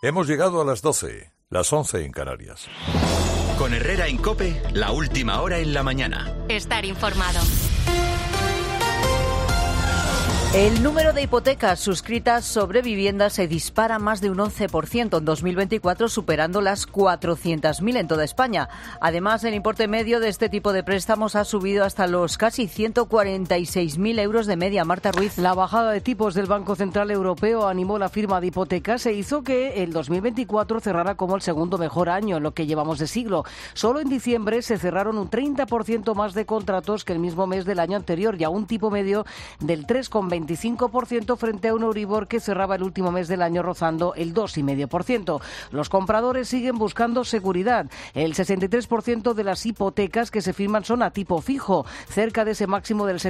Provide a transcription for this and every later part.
Hemos llegado a las 12, las 11 en Canarias. Con Herrera en COPE, la última hora en la mañana. Estar informado. El número de hipotecas suscritas sobre viviendas se dispara más de un 11% en 2024, superando las 400.000 en toda España. Además, el importe medio de este tipo de préstamos ha subido hasta los casi 146.000 euros de media. Marta Ruiz. La bajada de tipos del Banco Central Europeo animó la firma de hipotecas e hizo que el 2024 cerrara como el segundo mejor año en lo que llevamos de siglo. Solo en diciembre se cerraron un 30% más de contratos que el mismo mes del año anterior y a un tipo medio del 3,25% frente a un Euribor que cerraba el último mes del año rozando el 2,5%. Los compradores siguen buscando seguridad. El 63% de las hipotecas que se firman son a tipo fijo, cerca de ese máximo del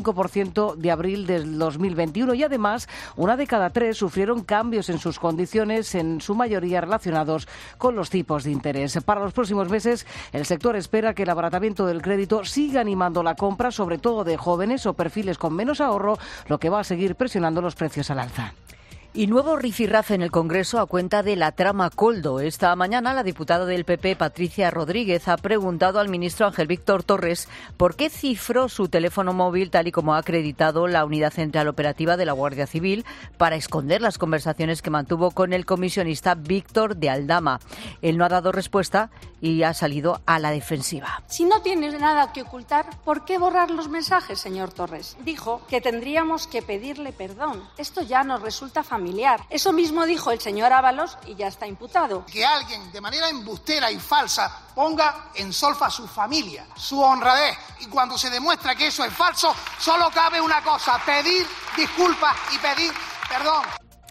75% de abril del 2021. Y además, 1 de cada 3 sufrieron cambios en sus condiciones, en su mayoría relacionados con los tipos de interés. Para los próximos meses, el sector espera que el abaratamiento del crédito siga animando la compra, sobre todo de jóvenes o perfiles con menos ahorro, lo que va a seguir presionando los precios al alza. Y nuevo rifirrafe en el Congreso a cuenta de la trama Koldo. Esta mañana la diputada del PP, Patricia Rodríguez, ha preguntado al ministro Ángel Víctor Torres por qué cifró su teléfono móvil tal y como ha acreditado la Unidad Central Operativa de la Guardia Civil para esconder las conversaciones que mantuvo con el comisionista Víctor de Aldama. Él no ha dado respuesta y ha salido a la defensiva. Si no tienes nada que ocultar, ¿por qué borrar los mensajes, señor Torres? Dijo que tendríamos que pedirle perdón. Esto ya nos resulta familiar. Eso mismo dijo el señor Ábalos y ya está imputado. Que alguien de manera embustera y falsa ponga en solfa su familia, su honradez. Y cuando se demuestra que eso es falso, solo cabe una cosa: pedir disculpas y pedir perdón.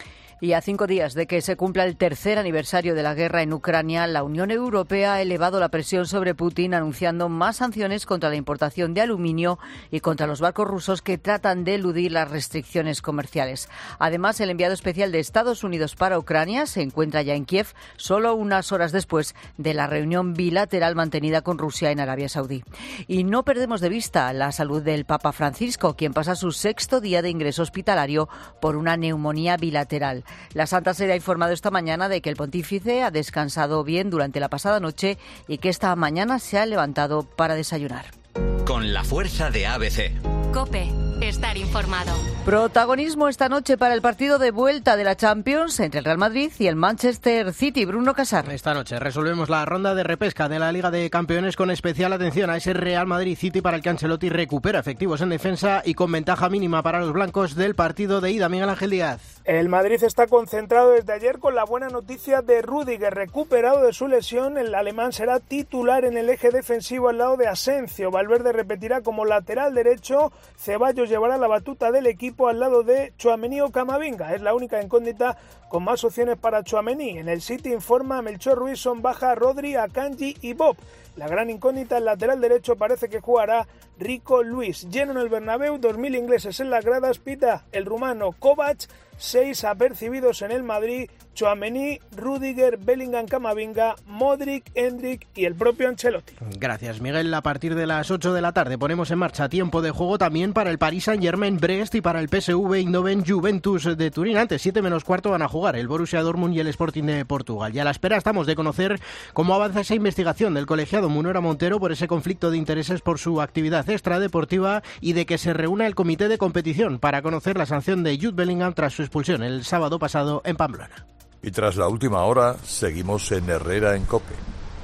Y a 5 días de que se cumpla el tercer aniversario de la guerra en Ucrania, la Unión Europea ha elevado la presión sobre Putin, anunciando más sanciones contra la importación de aluminio y contra los barcos rusos que tratan de eludir las restricciones comerciales. Además, el enviado especial de Estados Unidos para Ucrania se encuentra ya en Kiev, solo unas horas después de la reunión bilateral mantenida con Rusia en Arabia Saudí. Y no perdemos de vista la salud del Papa Francisco, quien pasa su 6º día de ingreso hospitalario por una neumonía bilateral. La Santa Sede ha informado esta mañana de que el pontífice ha descansado bien durante la pasada noche y que esta mañana se ha levantado para desayunar. Con la fuerza de ABC. COPE. Estar informado. Protagonismo esta noche para el partido de vuelta de la Champions entre el Real Madrid y el Manchester City. Bruno Casar. Esta noche resolvemos la ronda de repesca de la Liga de Campeones con especial atención a ese Real Madrid City para el que Ancelotti recupera efectivos en defensa y con ventaja mínima para los blancos del partido de ida. Miguel Ángel Díaz. El Madrid está concentrado desde ayer con la buena noticia de Rüdiger. Recuperado de su lesión, el alemán será titular en el eje defensivo al lado de Asensio. Valverde repetirá como lateral derecho. Ceballos llevará la batuta del equipo al lado de Tchouaméni o Camavinga. Es la única incógnita con más opciones para Tchouaméni. En el City informa Melchor Ruiz, son baja Rodri, Akanji y Bob. La gran incógnita, el lateral derecho, parece que jugará Rico Luis. Lleno en el Bernabéu, 2.000 ingleses en las gradas, pita el rumano Kovac, 6 apercibidos en el Madrid, Tchouaméni, Rüdiger, Bellingham, Camavinga, Modric, Endrick y el propio Ancelotti. Gracias, Miguel. A partir de las 8 de la tarde ponemos en marcha tiempo de juego también para el Paris Saint-Germain Brest y para el PSV Eindhoven Juventus de Turín. Antes, 7 menos cuarto, van a jugar el Borussia Dortmund y el Sporting de Portugal. Y a la espera estamos de conocer cómo avanza esa investigación del colegiado Munera Montero por ese conflicto de intereses por su actividad extradeportiva y de que se reúna el comité de competición para conocer la sanción de Jude Bellingham tras su expulsión el sábado pasado en Pamplona. Y tras la última hora, seguimos en Herrera en COPE.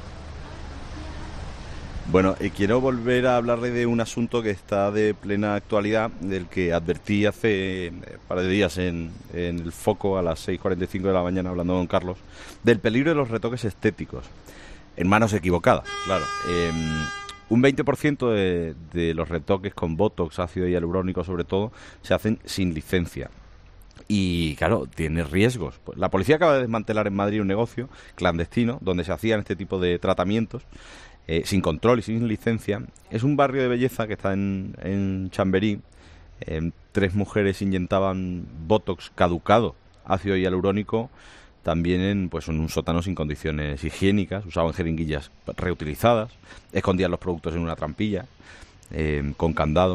Bueno, quiero volver a hablarle de un asunto que está de plena actualidad, del que advertí hace un par de días en el Foco a las 6:45 de la mañana hablando con Carlos, del peligro de los retoques estéticos en manos equivocadas, claro. Un 20% de los retoques con botox, ácido hialurónico sobre todo, se hacen sin licencia. Y claro, tiene riesgos. Pues la policía acaba de desmantelar en Madrid un negocio clandestino donde se hacían este tipo de tratamientos sin control y sin licencia. Es un barrio de belleza que está en Chamberí. 3 mujeres inyectaban botox caducado, ácido hialurónico, también en un sótano sin condiciones higiénicas. Usaban jeringuillas reutilizadas, escondían los productos en una trampilla con candado.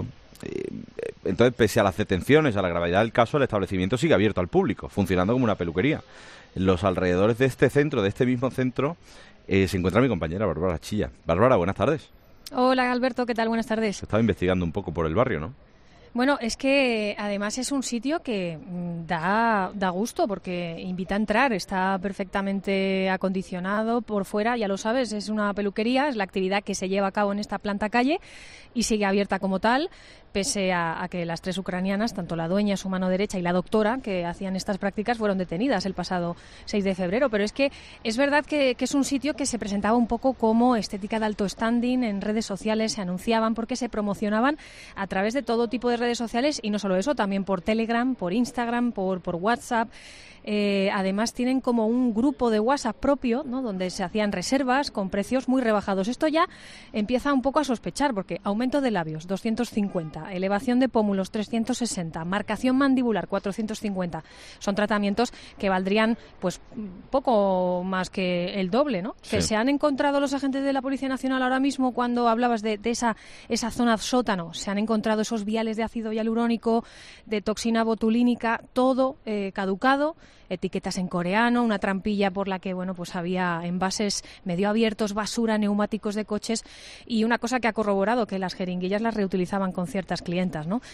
Entonces, pese a las detenciones, a la gravedad del caso, el establecimiento sigue abierto al público, funcionando como una peluquería. En los alrededores de este centro, de este mismo centro, se encuentra mi compañera Bárbara Chilla. Bárbara, buenas tardes. Hola Alberto, ¿qué tal? Buenas tardes. Estaba investigando un poco por el barrio, ¿no? Bueno, es que además es un sitio que da gusto porque invita a entrar, está perfectamente acondicionado por fuera, ya lo sabes, es una peluquería, es la actividad que se lleva a cabo en esta planta calle y sigue abierta como tal, pese a que las 3 ucranianas, tanto la dueña, su mano derecha y la doctora que hacían estas prácticas, fueron detenidas el pasado 6 de febrero. Pero es que es verdad que es un sitio que se presentaba un poco como estética de alto standing, en redes sociales se anunciaban porque se promocionaban a través de todo tipo de redes sociales y no solo eso, también por Telegram, por Instagram, por WhatsApp. Además tienen como un grupo de WhatsApp propio, ¿no?, donde se hacían reservas con precios muy rebajados. Esto ya empieza un poco a sospechar porque aumento de labios 250, elevación de pómulos 360, marcación mandibular 450. Son tratamientos que valdrían pues poco más que el doble, ¿no? Sí. Que se han encontrado los agentes de la Policía Nacional ahora mismo cuando hablabas de esa zona sótano. Se han encontrado esos viales de ácido hialurónico, de toxina botulínica, todo caducado. Etiquetas en coreano, una trampilla por la que pues había envases medio abiertos, basura, neumáticos de coches y una cosa que ha corroborado que las jeringuillas las reutilizaban con ciertas clientas, ¿no?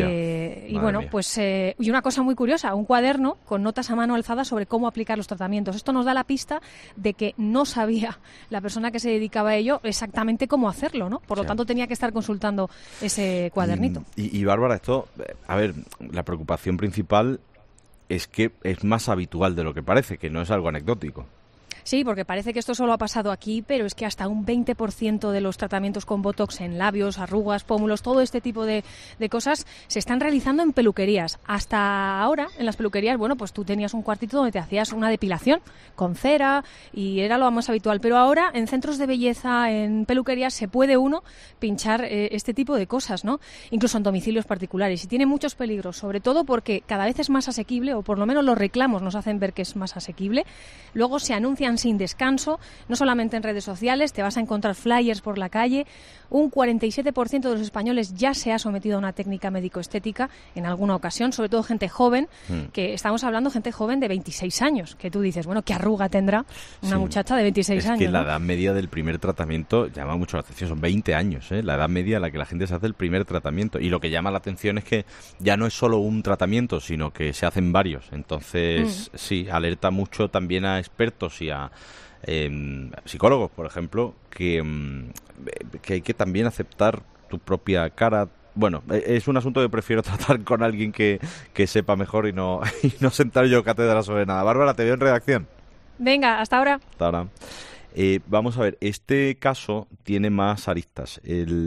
Y bueno, mía. Pues y una cosa muy curiosa, un cuaderno con notas a mano alzada sobre cómo aplicar los tratamientos. Esto nos da la pista de que no sabía la persona que se dedicaba a ello exactamente cómo hacerlo, ¿no? Por lo tanto tenía que estar consultando ese cuadernito. Y Bárbara, esto, a ver, la preocupación principal es que es más habitual de lo que parece, que no es algo anecdótico. Sí, porque parece que esto solo ha pasado aquí, pero es que hasta un 20% de los tratamientos con Botox en labios, arrugas, pómulos, todo este tipo de cosas se están realizando en peluquerías. Hasta ahora, en las peluquerías, pues tú tenías un cuartito donde te hacías una depilación con cera y era lo más habitual. Pero ahora, en centros de belleza, en peluquerías, se puede uno pinchar este tipo de cosas, ¿no? Incluso en domicilios particulares. Y tiene muchos peligros, sobre todo porque cada vez es más asequible, o por lo menos los reclamos nos hacen ver que es más asequible. Luego se anuncian sin descanso, no solamente en redes sociales, te vas a encontrar flyers por la calle. Un 47% de los españoles ya se ha sometido a una técnica médico-estética en alguna ocasión, sobre todo gente joven, que estamos hablando gente joven de 26 años, que tú dices, bueno, ¿qué arruga tendrá una muchacha de 26 años? Es que la edad media del primer tratamiento llama mucho la atención, son 20 años, la edad media a la que la gente se hace el primer tratamiento, y lo que llama la atención es que ya no es solo un tratamiento, sino que se hacen varios. Entonces, sí, alerta mucho también a expertos y a psicólogos, por ejemplo, que hay que también aceptar tu propia cara. Bueno, es un asunto que prefiero tratar con alguien que sepa mejor y no sentar yo cátedra sobre nada. Bárbara, te veo en redacción. Venga, hasta ahora. Hasta ahora. Vamos a ver, este caso tiene más aristas.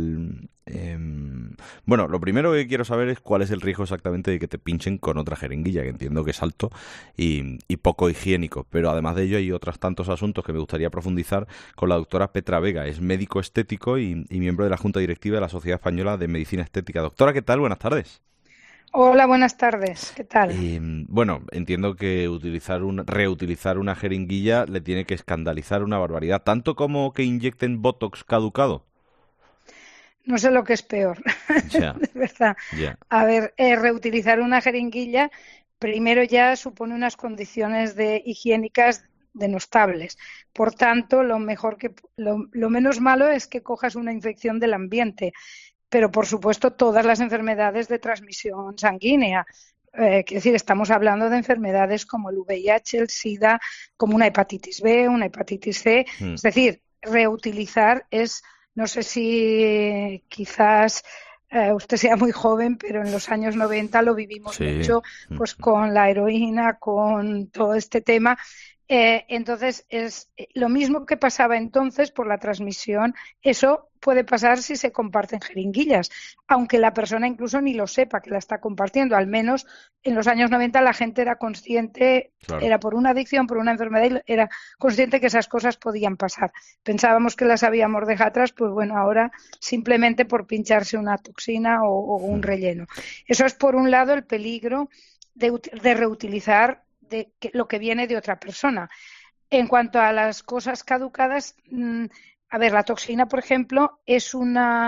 Bueno, lo primero que quiero saber es cuál es el riesgo exactamente de que te pinchen con otra jeringuilla, que entiendo que es alto y poco higiénico. Pero además de ello hay otros tantos asuntos que me gustaría profundizar con la doctora Petra Vega. Es médico estético y miembro de la Junta Directiva de la Sociedad Española de Medicina Estética. Doctora, ¿qué tal? Buenas tardes. Hola, buenas tardes. ¿Qué tal? Bueno, entiendo que reutilizar una jeringuilla le tiene que escandalizar una barbaridad, tanto como que inyecten Botox caducado. No sé lo que es peor, de verdad. A ver, reutilizar una jeringuilla, primero ya supone unas condiciones higiénicas denostables. Por tanto, lo menos malo es que cojas una infección del ambiente. Pero, por supuesto, todas las enfermedades de transmisión sanguínea. Quiero decir, estamos hablando de enfermedades como el VIH, el SIDA, como una hepatitis B, una hepatitis C. Es decir, reutilizar es, no sé si quizás usted sea muy joven, pero en los años 90 lo vivimos mucho, pues con la heroína, con todo este tema. Entonces, es lo mismo que pasaba entonces por la transmisión, eso puede pasar si se comparten jeringuillas, aunque la persona incluso ni lo sepa que la está compartiendo. Al menos en los años 90 la gente era consciente, era por una adicción, por una enfermedad, y era consciente que esas cosas podían pasar. Pensábamos que las habíamos dejado atrás, pues bueno, ahora simplemente por pincharse una toxina o un relleno. Eso es, por un lado, el peligro de reutilizar lo que viene de otra persona. En cuanto a las cosas caducadas, a ver, la toxina, por ejemplo, es una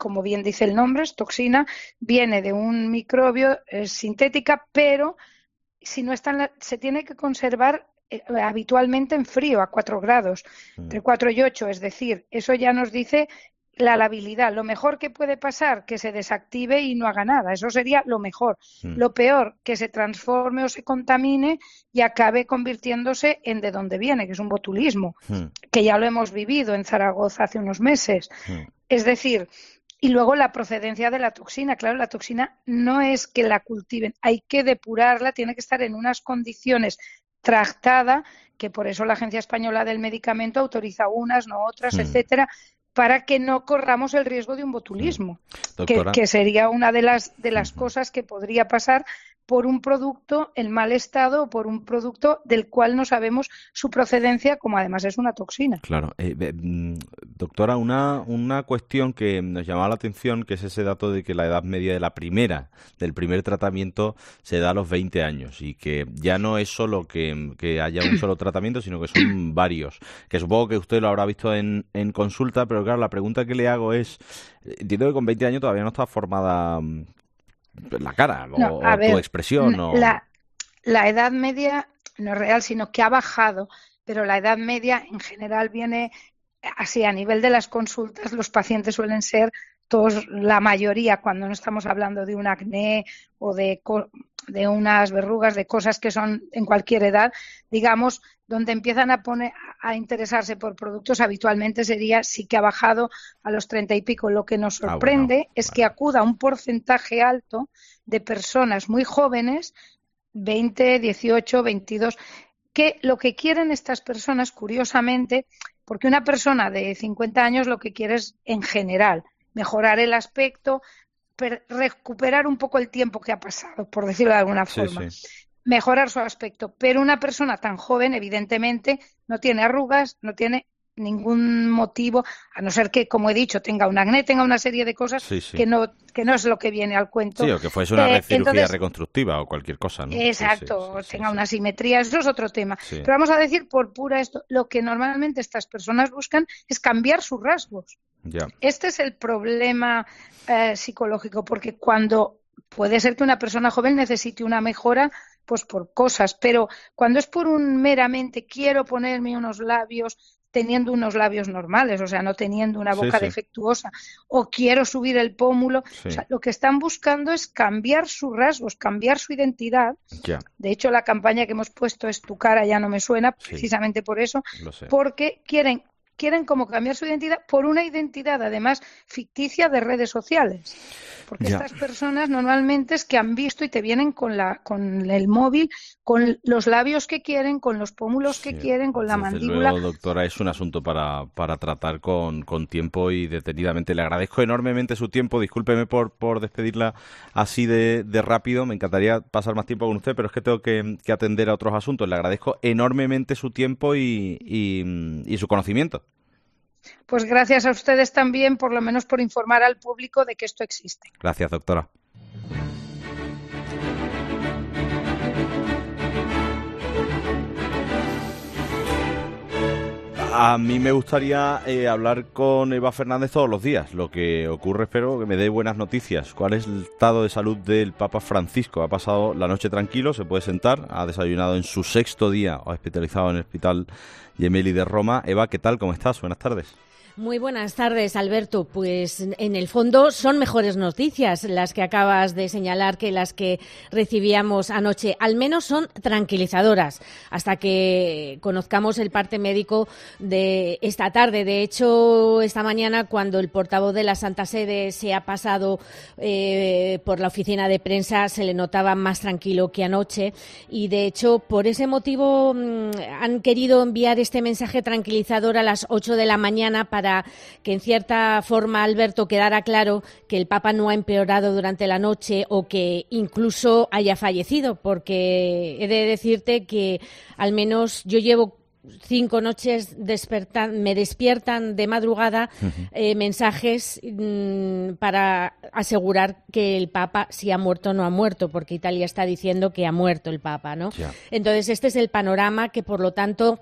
como bien dice el nombre, es toxina, viene de un microbio, es sintética, pero si no está se tiene que conservar habitualmente en frío, a 4 grados, entre 4 y 8, es decir, eso ya nos dice la labilidad. Lo mejor que puede pasar, que se desactive y no haga nada, eso sería lo mejor. Lo peor, que se transforme o se contamine y acabe convirtiéndose en de donde viene, que es un botulismo, que ya lo hemos vivido en Zaragoza hace unos meses. Es decir, y luego la procedencia de la toxina. Claro, la toxina no es que la cultiven, hay que depurarla, tiene que estar en unas condiciones tractada, que por eso la Agencia Española del Medicamento autoriza unas, no otras, etcétera, para que no corramos el riesgo de un botulismo, que sería una de las cosas que podría pasar por un producto en mal estado o por un producto del cual no sabemos su procedencia, como además es una toxina. Claro. Doctora, una cuestión que nos llamaba la atención, que es ese dato de que la edad media del primer tratamiento se da a los 20 años y que ya no es solo que haya un solo tratamiento, sino que son varios. Que supongo que usted lo habrá visto en consulta, pero claro, la pregunta que le hago es, entiendo que con 20 años todavía no está formada la cara o tu expresión. La edad media no es real, sino que ha bajado, pero la edad media en general viene así a nivel de las consultas. Los pacientes suelen ser todos, la mayoría, cuando no estamos hablando de un acné o de unas verrugas, de cosas que son en cualquier edad, digamos, donde empiezan a interesarse por productos, habitualmente sí que ha bajado a los 30 y pico. Lo que nos sorprende es que acuda un porcentaje alto de personas muy jóvenes, 20, 18, 22, que lo que quieren estas personas, curiosamente, porque una persona de 50 años lo que quiere es, en general, mejorar el aspecto, recuperar un poco el tiempo que ha pasado, por decirlo de alguna forma. Sí. Mejorar su aspecto, pero una persona tan joven evidentemente no tiene arrugas, no tiene ningún motivo, a no ser que, como he dicho, tenga un acné, tenga una serie de cosas que no es lo que viene al cuento. Sí, o que fuese una cirugía reconstructiva o cualquier cosa, ¿no? Exacto, tenga una simetría, eso es otro tema. Sí. Pero vamos a decir, por pura esto, lo que normalmente estas personas buscan es cambiar sus rasgos. Ya. Este es el problema psicológico, porque cuando puede ser que una persona joven necesite una mejora pues por cosas, pero cuando es por un meramente quiero ponerme unos labios teniendo unos labios normales, o sea, no teniendo una boca defectuosa, o quiero subir el pómulo, o sea, lo que están buscando es cambiar sus rasgos, cambiar su identidad. Ya. De hecho, la campaña que hemos puesto es Tu cara ya no me suena, precisamente por eso, porque quieren como cambiar su identidad por una identidad además ficticia de redes sociales. Porque estas personas normalmente es que han visto y te vienen con el móvil, con los labios que quieren, con los pómulos que quieren, con la mandíbula. Luego, doctora, es un asunto para tratar con tiempo y detenidamente. Le agradezco enormemente su tiempo. Discúlpeme por despedirla así de rápido. Me encantaría pasar más tiempo con usted, pero es que tengo que atender a otros asuntos. Le agradezco enormemente su tiempo y su conocimiento. Pues gracias a ustedes también, por lo menos por informar al público de que esto existe. Gracias, doctora. A mí me gustaría hablar con Eva Fernández todos los días. Lo que ocurre, espero que me dé buenas noticias. ¿Cuál es el estado de salud del Papa Francisco? Ha pasado la noche tranquilo, se puede sentar, ha desayunado en su 6º día hospitalizado en el Hospital Gemelli de Roma. Eva, ¿qué tal? ¿Cómo estás? Buenas tardes. Muy buenas tardes, Alberto. Pues en el fondo son mejores noticias las que acabas de señalar que las que recibíamos anoche. Al menos son tranquilizadoras hasta que conozcamos el parte médico de esta tarde. De hecho, esta mañana, cuando el portavoz de la Santa Sede se ha pasado por la oficina de prensa, se le notaba más tranquilo que anoche. Y, de hecho, por ese motivo han querido enviar este mensaje tranquilizador a las 8 de la mañana para que en cierta forma, Alberto, quedara claro que el Papa no ha empeorado durante la noche o que incluso haya fallecido, porque he de decirte que al menos yo llevo 5 noches me despiertan de madrugada mensajes para asegurar que el Papa si ha muerto o no ha muerto, porque Italia está diciendo que ha muerto el Papa, ¿no? Ya. Entonces este es el panorama que, por lo tanto,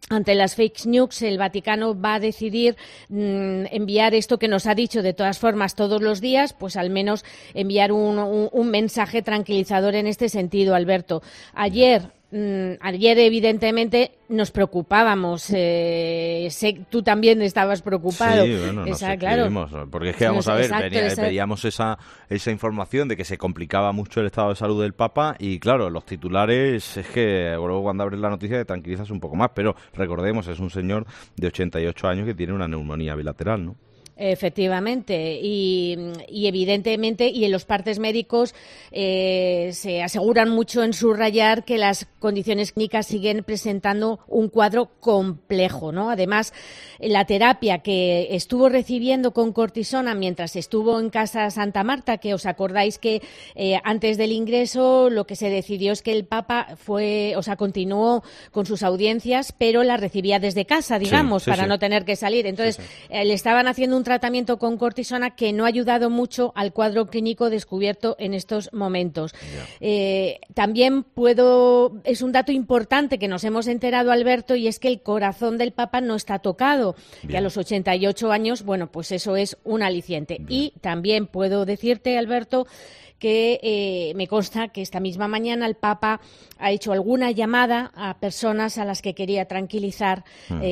ante las fake news, el Vaticano va a decidir enviar esto que nos ha dicho de todas formas todos los días, pues al menos enviar un mensaje tranquilizador en este sentido, Alberto. Ayer, evidentemente, nos preocupábamos. Tú también estabas preocupado. Sí, bueno, no sé, claro. Porque es que, vamos a ver, veíamos esa información de que se complicaba mucho el estado de salud del Papa y, claro, los titulares, es que luego cuando abres la noticia te tranquilizas un poco más, pero recordemos, es un señor de 88 años que tiene una neumonía bilateral, ¿no? Efectivamente, y evidentemente, y en los partes médicos se aseguran mucho en subrayar que las condiciones clínicas siguen presentando un cuadro complejo, ¿no? Además, la terapia que estuvo recibiendo con cortisona mientras estuvo en Casa Santa Marta, que os acordáis que antes del ingreso lo que se decidió es que el Papa continuó con sus audiencias, pero las recibía desde casa, digamos, para no tener que salir. Entonces, le estaban haciendo un tratamiento con cortisona que no ha ayudado mucho al cuadro clínico descubierto en estos momentos. También es un dato importante que nos hemos enterado, Alberto, y es que el corazón del Papa no está tocado. Y a los 88 años, bueno, pues eso es un aliciente. Bien. Y también puedo decirte, Alberto, que me consta que esta misma mañana el Papa ha hecho alguna llamada a personas a las que quería tranquilizar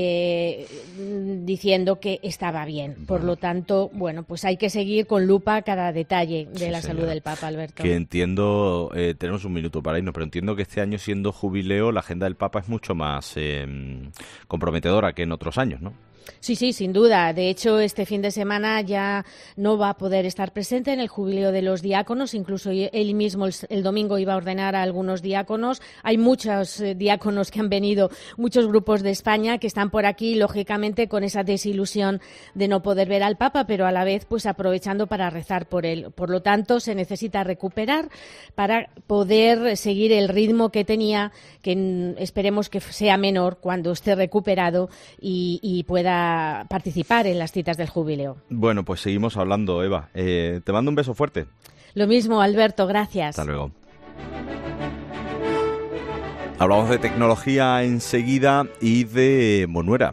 diciendo que estaba bien. Por lo tanto, bueno, pues hay que seguir con lupa cada detalle de la salud del Papa, Alberto. Que entiendo, tenemos un minuto para irnos, pero entiendo que este año, siendo jubileo, la agenda del Papa es mucho más comprometedora que en otros años, ¿no? Sí, sin duda. De hecho, este fin de semana ya no va a poder estar presente en el jubileo de los diáconos. Incluso él mismo el domingo iba a ordenar a algunos diáconos. Hay muchos diáconos que han venido, muchos grupos de España que están por aquí, lógicamente, con esa desilusión de no poder ver al Papa, pero a la vez pues aprovechando para rezar por él. Por lo tanto, se necesita recuperar para poder seguir el ritmo que tenía, que esperemos que sea menor cuando esté recuperado y pueda participar en las citas del jubileo. Bueno, pues seguimos hablando, Eva. Te mando un beso fuerte. Lo mismo, Alberto, gracias. Hasta luego. Hablamos de tecnología enseguida y de Monuera,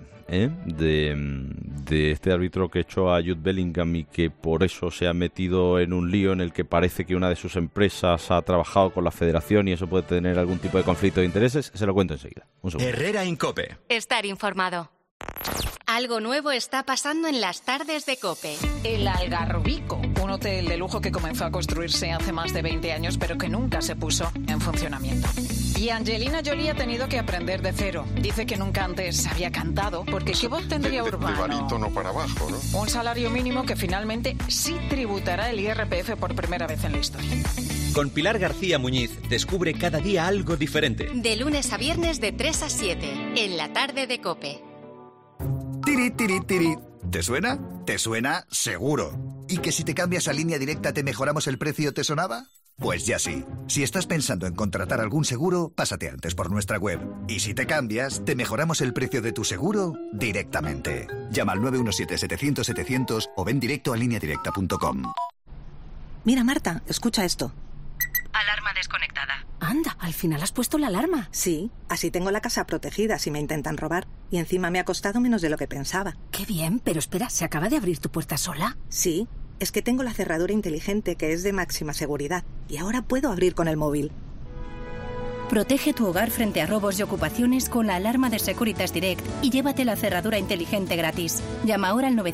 de este árbitro que echó a Jude Bellingham y que por eso se ha metido en un lío en el que parece que una de sus empresas ha trabajado con la federación y eso puede tener algún tipo de conflicto de intereses. Se lo cuento enseguida. Un segundo. Herrera en COPE. Estar informado. Algo nuevo está pasando en las tardes de COPE. El Algarrobico, un hotel de lujo que comenzó a construirse hace más de 20 años, pero que nunca se puso en funcionamiento. Y Angelina Jolie ha tenido que aprender de cero. Dice que nunca antes había cantado, porque ¿qué voz tendría Urbano? De barítono para abajo, ¿no? Un salario mínimo que finalmente sí tributará el IRPF por primera vez en la historia. Con Pilar García Muñiz, descubre cada día algo diferente. De lunes a viernes de 3 a 7, en la tarde de COPE. Tiri, tiri, tiri. ¿Te suena? Te suena seguro. ¿Y que si te cambias a Línea Directa te mejoramos el precio te sonaba? Pues ya sí. Si estás pensando en contratar algún seguro, pásate antes por nuestra web. Y si te cambias, te mejoramos el precio de tu seguro directamente. Llama al 917-700-700 o ven directo a lineadirecta.com. Mira, Marta, escucha esto. Alarma desconectada. Anda, al final has puesto la alarma. Sí, así tengo la casa protegida si me intentan robar. Y encima me ha costado menos de lo que pensaba. Qué bien, pero espera, ¿se acaba de abrir tu puerta sola? Sí, es que tengo la cerradura inteligente que es de máxima seguridad. Y ahora puedo abrir con el móvil. Protege tu hogar frente a robos y ocupaciones con la alarma de Securitas Direct y llévate la cerradura inteligente gratis. Llama ahora al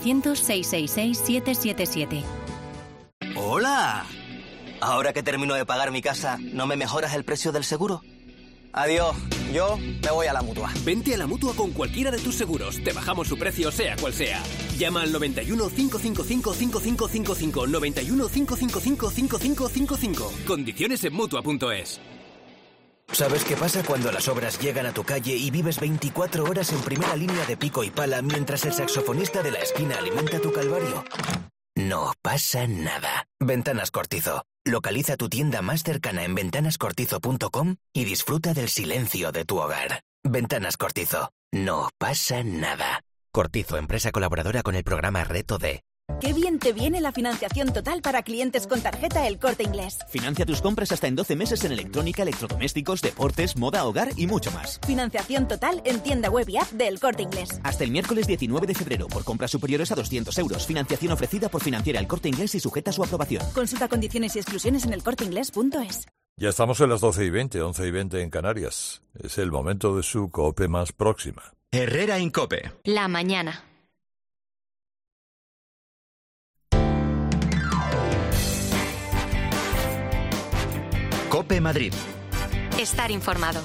900-666-777. ¡Hola! Ahora que termino de pagar mi casa, ¿no me mejoras el precio del seguro? Adiós, yo me voy a la Mutua. Vente a la Mutua con cualquiera de tus seguros. Te bajamos su precio sea cual sea. Llama al 91 555 5555. 91 555 5555. Condiciones en Mutua.es. ¿Sabes qué pasa cuando las obras llegan a tu calle y vives 24 horas en primera línea de pico y pala mientras el saxofonista de la esquina alimenta tu calvario? No pasa nada. Ventanas Cortizo. Localiza tu tienda más cercana en ventanascortizo.com y disfruta del silencio de tu hogar. Ventanas Cortizo. No pasa nada. Cortizo, empresa colaboradora con el programa Reto D. Qué bien te viene la financiación total para clientes con tarjeta El Corte Inglés. Financia tus compras hasta en 12 meses en electrónica, electrodomésticos, deportes, moda, hogar y mucho más. Financiación total en tienda web y app de El Corte Inglés. Hasta el miércoles 19 de febrero por compras superiores a 200 euros. Financiación ofrecida por Financiera El Corte Inglés y sujeta a su aprobación. Consulta condiciones y exclusiones en elcorteingles.es. Ya estamos en las 12:20, 11:20 en Canarias. Es el momento de su COPE más próxima. Herrera en COPE. La mañana. COPE Madrid. Estar informado.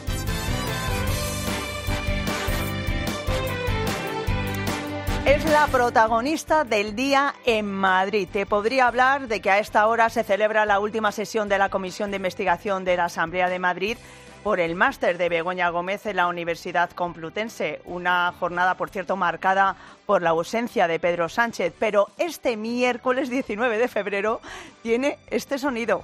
Es la protagonista del día en Madrid. Te podría hablar de que a esta hora se celebra la última sesión de la Comisión de Investigación de la Asamblea de Madrid por el máster de Begoña Gómez en la Universidad Complutense. Una jornada, por cierto, marcada por la ausencia de Pedro Sánchez. Pero este miércoles 19 de febrero tiene este sonido.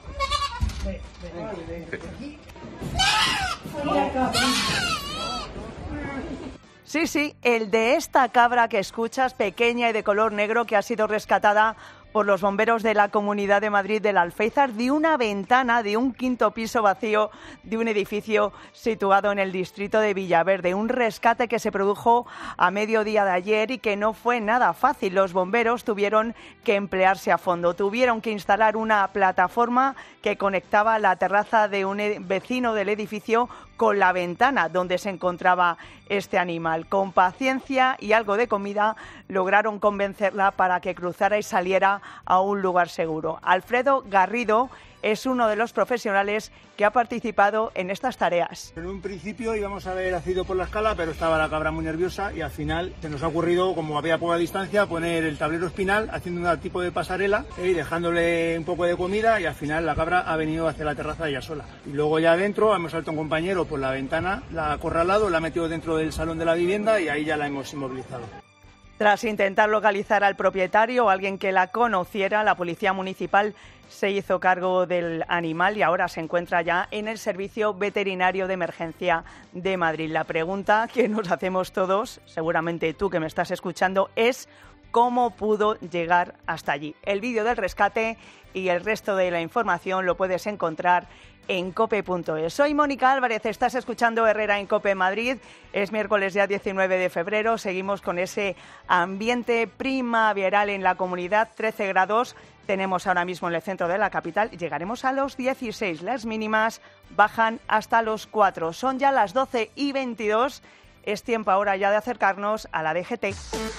Sí, el de esta cabra que escuchas, pequeña y de color negro, que ha sido rescatada por los bomberos de la Comunidad de Madrid del Alféizar de una ventana de un quinto piso vacío de un edificio situado en el distrito de Villaverde. Un rescate que se produjo a mediodía de ayer y que no fue nada fácil. Los bomberos tuvieron que emplearse a fondo. Tuvieron que instalar una plataforma que conectaba la terraza de un vecino del edificio con la ventana donde se encontraba este animal. Con paciencia y algo de comida lograron convencerla para que cruzara y saliera a un lugar seguro. Alfredo Garrido es uno de los profesionales que ha participado en estas tareas. En un principio íbamos a haber ido por la escala, pero estaba la cabra muy nerviosa y al final se nos ha ocurrido, como había poca distancia, poner el tablero espinal haciendo un tipo de pasarela y dejándole un poco de comida, y al final la cabra ha venido hacia la terraza ella sola. Y luego ya adentro hemos saltado un compañero por la ventana, la ha acorralado, la ha metido dentro del salón de la vivienda y ahí ya la hemos inmovilizado. Tras intentar localizar al propietario o alguien que la conociera, la Policía Municipal se hizo cargo del animal y ahora se encuentra ya en el Servicio Veterinario de Emergencia de Madrid. La pregunta que nos hacemos todos, seguramente tú que me estás escuchando, es ¿cómo pudo llegar hasta allí? El vídeo del rescate y el resto de la información lo puedes encontrar en cope.es. Soy Mónica Álvarez, estás escuchando Herrera en COPE Madrid. Es miércoles ya 19 de febrero, seguimos con ese ambiente primaveral en la comunidad, 13 grados tenemos ahora mismo en el centro de la capital, llegaremos a los 16, las mínimas bajan hasta los 4, son ya las 12:22, es tiempo ahora ya de acercarnos a la DGT.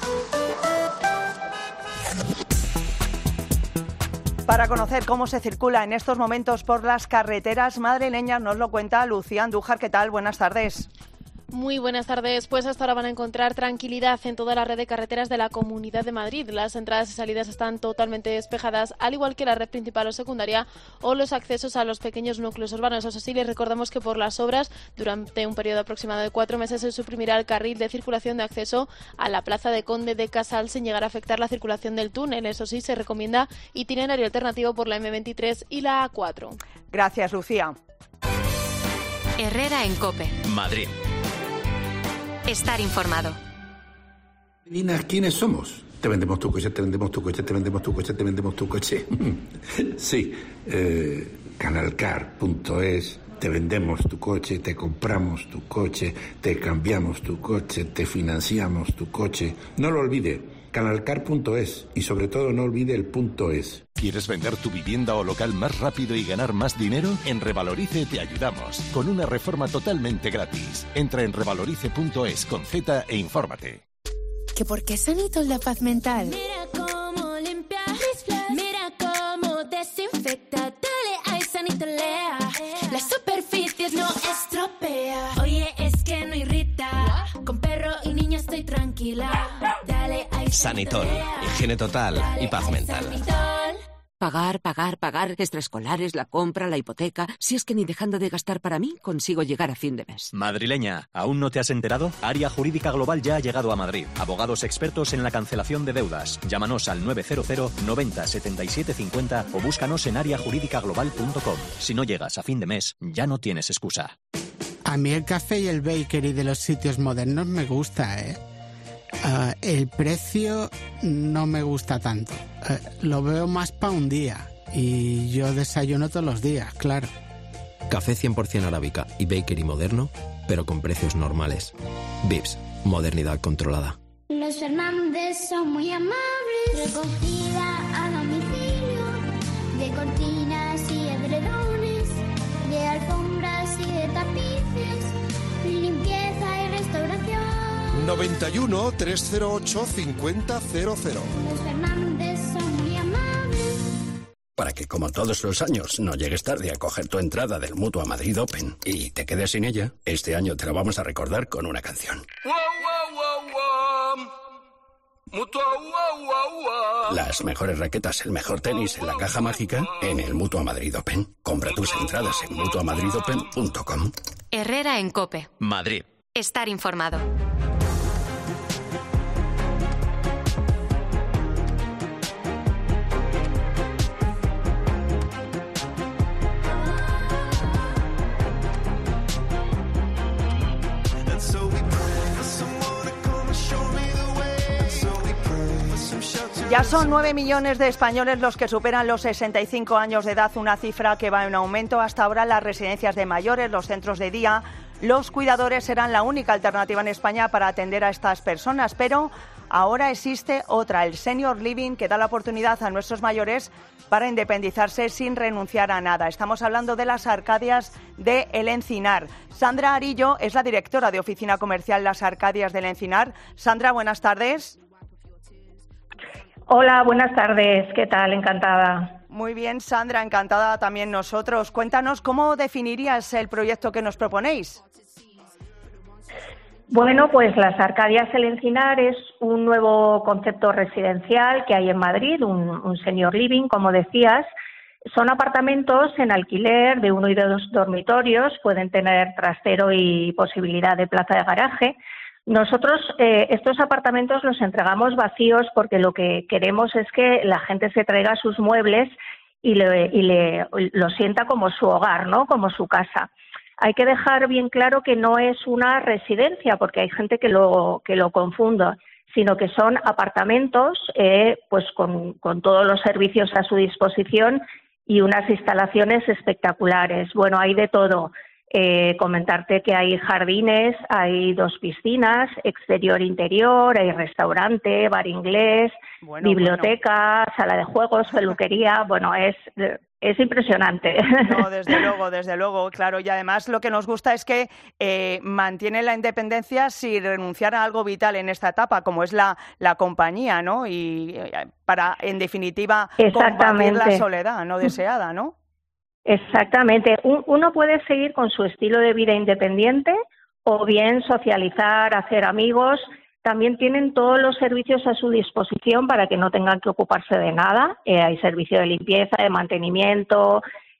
Para conocer cómo se circula en estos momentos por las carreteras madrileñas nos lo cuenta Lucía Andújar. ¿Qué tal? Buenas tardes. Muy buenas tardes. Pues hasta ahora van a encontrar tranquilidad en toda la red de carreteras de la Comunidad de Madrid. Las entradas y salidas están totalmente despejadas, al igual que la red principal o secundaria o los accesos a los pequeños núcleos urbanos. Eso sí, les recordamos que por las obras, durante un periodo aproximado de 4 meses, se suprimirá el carril de circulación de acceso a la Plaza de Conde de Casal sin llegar a afectar la circulación del túnel. Eso sí, se recomienda itinerario alternativo por la M23 y la A4. Gracias, Lucía. Herrera en COPE. Madrid. Estar informado. Nina, ¿quiénes somos? Te vendemos tu coche, te vendemos tu coche, te vendemos tu coche, te vendemos tu coche. Sí, canalcar.es, te vendemos tu coche, te compramos tu coche, te cambiamos tu coche, te financiamos tu coche. No lo olvide, canalcar.es, y sobre todo no olvide el .es. ¿Quieres vender tu vivienda o local más rápido y ganar más dinero? En Revalorice te ayudamos, con una reforma totalmente gratis. Entra en revalorice.es con Z e infórmate. ¿Que por qué Sanitol da paz mental? Mira cómo limpia, mira cómo desinfecta. Dale a Sanitolea, las superficies no estropea. Oye, es que no irrita, con perro y niño estoy tranquila. Dale a Sanitol, higiene total y paz mental. Pagar, pagar, pagar, extraescolares, la compra, la hipoteca. Si es que ni dejando de gastar para mí, consigo llegar a fin de mes. Madrileña, ¿aún no te has enterado? Área Jurídica Global ya ha llegado a Madrid. Abogados expertos en la cancelación de deudas. Llámanos al 900 90 77 50 o búscanos en areajuridicaglobal.com. Si no llegas a fin de mes, ya no tienes excusa. A mí el café y el bakery de los sitios modernos me gusta, ¿eh? El precio no me gusta tanto. Lo veo más para un día y yo desayuno todos los días, claro. Café 100% arábica y bakery moderno, pero con precios normales. Vips, modernidad controlada. Los Fernández son muy amables. Recogida a domicilio de cortinas y edredones, de alfombras y de tapices, limpieza y restauración. 91 308 5000. Los Fernández son muy amables. Para que, como todos los años, no llegues tarde a coger tu entrada del Mutua Madrid Open y te quedes sin ella, este año te la vamos a recordar con una canción. Las mejores raquetas, el mejor tenis en la caja mágica en el Mutua Madrid Open. Compra tus entradas en mutuamadridopen.com. Herrera en COPE. Madrid. Estar informado. Ya son 9 millones de españoles los que superan los 65 años de edad, una cifra que va en aumento. Hasta ahora las residencias de mayores, los centros de día, los cuidadores eran la única alternativa en España para atender a estas personas, pero ahora existe otra, el Senior Living, que da la oportunidad a nuestros mayores para independizarse sin renunciar a nada. Estamos hablando de las Arcadias de El Encinar. Sandra Arillo es la directora de Oficina Comercial Las Arcadias del Encinar. Sandra, buenas tardes. Hola, buenas tardes. ¿Qué tal? Encantada. Muy bien, Sandra, encantada también nosotros. Cuéntanos, ¿cómo definirías el proyecto que nos proponéis? Bueno, pues Las Arcadias El Encinar es un nuevo concepto residencial que hay en Madrid, un senior living, como decías. Son apartamentos en alquiler de 1 y 2 dormitorios, pueden tener trastero y posibilidad de plaza de garaje. Nosotros estos apartamentos los entregamos vacíos porque lo que queremos es que la gente se traiga sus muebles y lo sienta como su hogar, ¿no? Como su casa. Hay que dejar bien claro que no es una residencia, porque hay gente que lo confunda, sino que son apartamentos pues con todos los servicios a su disposición y unas instalaciones espectaculares. Bueno, hay de todo. Comentarte que hay jardines, hay 2 piscinas, exterior-interior, hay restaurante, bar inglés, biblioteca, sala de juegos, peluquería. Bueno, es impresionante. No, desde luego, claro. Y además lo que nos gusta es que mantiene la independencia sin renunciar a algo vital en esta etapa, como es la compañía, ¿no? Y para, en definitiva, combatir la soledad no deseada, ¿no? Exactamente. Uno puede seguir con su estilo de vida independiente o bien socializar, hacer amigos. También tienen todos los servicios a su disposición para que no tengan que ocuparse de nada. Hay servicio de limpieza, de mantenimiento,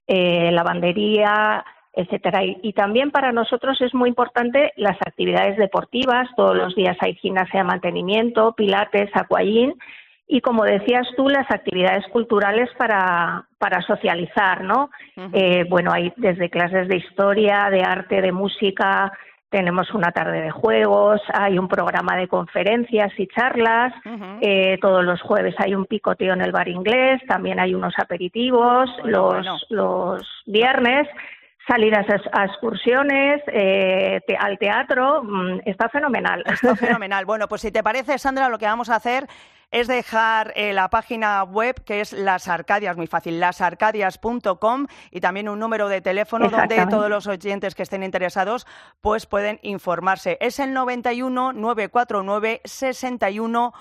lavandería, etcétera. Y también para nosotros es muy importante las actividades deportivas. Todos los días hay gimnasia de mantenimiento, pilates, aquagym. Y como decías tú, las actividades culturales para socializar, ¿no? Uh-huh. Bueno, hay desde clases de historia, de arte, de música, tenemos una tarde de juegos, hay un programa de conferencias y charlas, uh-huh. Todos los jueves hay un picoteo en el bar inglés, también hay unos aperitivos, los viernes salidas a excursiones, al teatro, está fenomenal. Está fenomenal. Bueno, pues si te parece, Sandra, lo que vamos a hacer es dejar la página web, que es Las Arcadias, muy fácil, lasarcadias.com, y también un número de teléfono donde todos los oyentes que estén interesados pues pueden informarse. Es el 91 949 61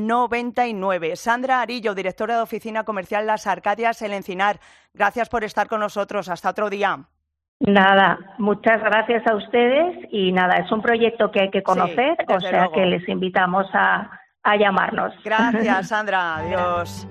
99. Sandra Arillo, directora de Oficina Comercial Las Arcadias El Encinar. Gracias por estar con nosotros. Hasta otro día. Nada, muchas gracias a ustedes y nada, es un proyecto que hay que conocer, o sea luego que les invitamos a llamarnos. Gracias, Sandra. Adiós.